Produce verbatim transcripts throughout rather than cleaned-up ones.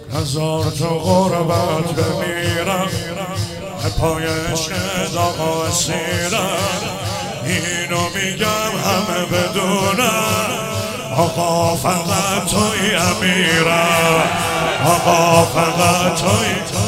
هزار تو غربت بمیرم پای عشق آقا اسیرم اینو میگم همه بدونم آقا فقط توی امیرم آقا فقط توی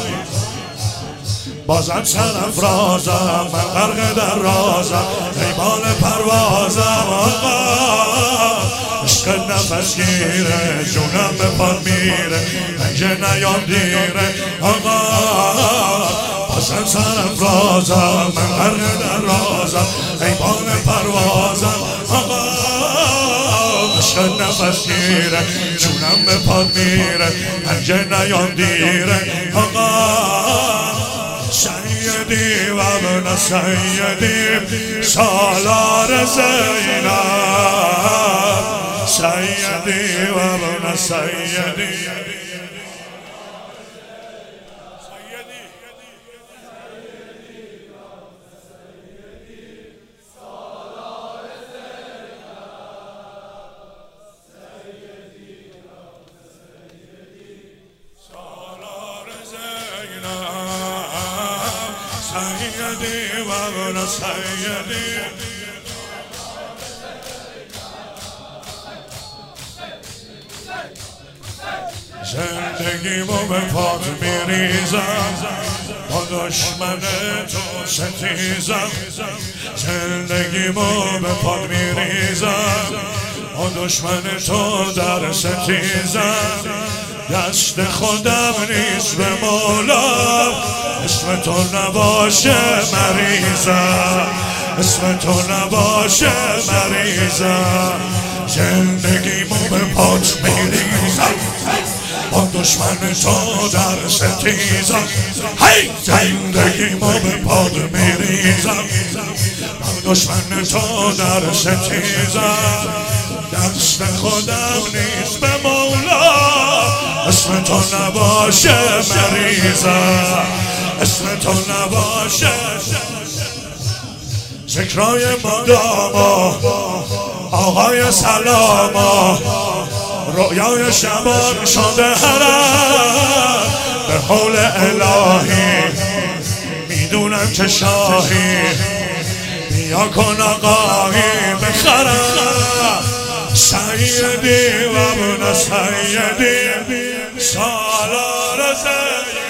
بازم سرافرازم من غرق در رازم ای بال پروازم آقا عشق نفس گیره جونم به پاد میره رنج نیام دیره آقا بازم سرافرازم من غرق در رازم ای بال پروازم آقا عشق نفس گیره جونم به پاد میره رنج نیام دیره آقا سیدی و ابن سیدی سالار زینب سیدی و ابن سیدی سیدی و ابن سیدی زندگیمو به پات میریزم با دشمن تو ستیزم زندگیمو به پات میریزم با دشمن تو در ستیزم دست خودم نیست به مولا اسم تو نباشه مریضم اسم تو نباشه مریضم زندگیمو به پات میریزم با دشمن تو در ستیزم زندگیمو به پات میریزم با دشمن تو در ستیزم دست خودم نیست به مولا اسم تو نباشه مریضم اسم تو نباشه ذکرای مداما آقای سلاما رویای شبان شده حرم به حول الهی میدونم که شاهی بیا کن آقایی بخرم سیدی و ابن سیدی سالار زینب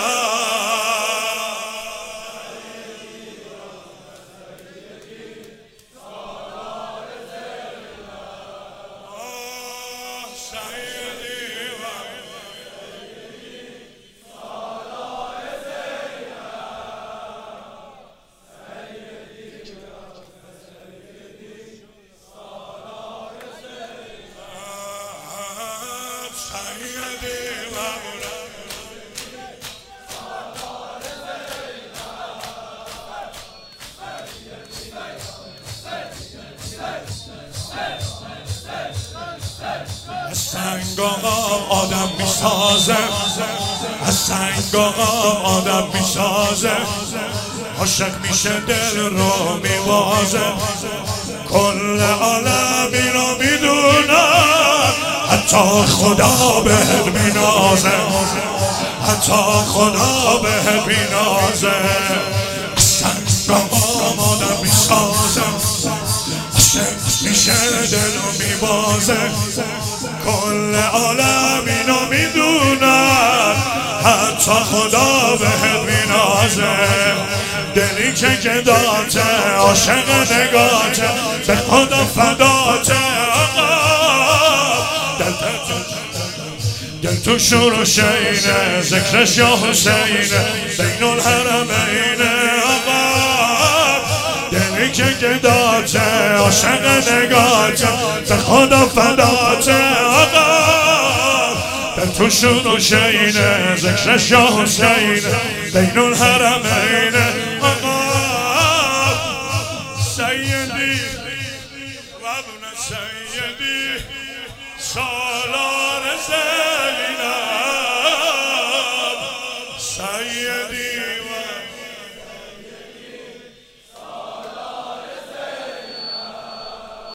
از سنگ آقا آدم میسازه از سنگ آقا آدم میسازه عاشق میشه دل رو میوازه کل عالم اینو میدونه حتی خدا بهت مینازه حتی خدا بهت مینازه از سنگ آقا آدم میسازه میشه دلو میبازه کل عالم اینو میدونن حتی خدا بهت مینازه دلی که گداته عاشق نگاته به خدا فداته آقا دل دل تو شور و شینه ذکرش یا حسینه بین الحرمینه آقا دلی که گداته عاشق نگاته به خدا فداته آقا دل تو شور و شینه ذکرش یا حسینه بین الحرمینه آقا سیدی و ابن سیدی سال